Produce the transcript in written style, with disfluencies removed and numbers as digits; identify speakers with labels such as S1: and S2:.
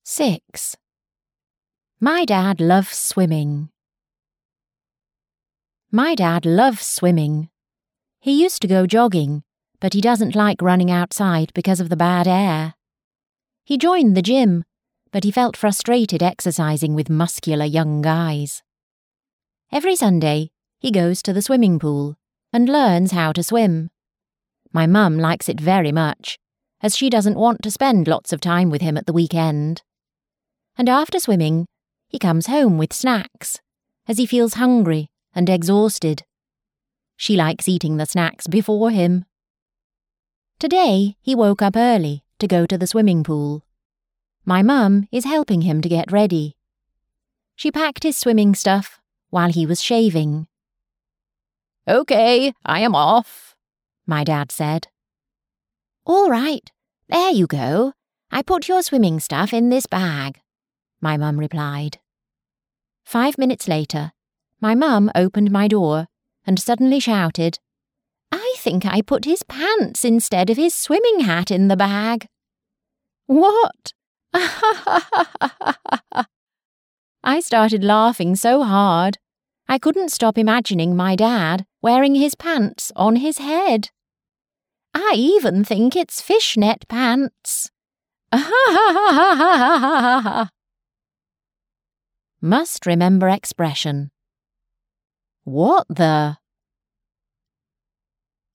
S1: 6. My dad loves swimming. My dad loves swimming. He used to go jogging, but he doesn't like running outside because of the bad air. He joined the gym, but he felt frustrated exercising with muscular young guys. Every Sunday, he goes to the swimming pool and learns how to swim. My mum likes it very much, as she doesn't want to spend lots of time with him at the weekend. And after swimming, he comes home with snacks, as he feels hungry and exhausted. She likes eating the snacks before him. Today, he woke up early to go to the swimming pool. My mum is helping him to get ready. She packed his swimming stuff while he was shaving.
S2: "Okay, I am off,"
S1: my dad said. "All right, there you go. I put your swimming stuff in this bag," my mum replied. 5 minutes later, my mum opened my door and suddenly shouted, "I think I put his pants instead of his swimming hat in the bag." "What?" I started laughing so hard, I couldn't stop imagining my dad wearing his pants on his head. "I even think it's fishnet pants." Must remember expression. What the?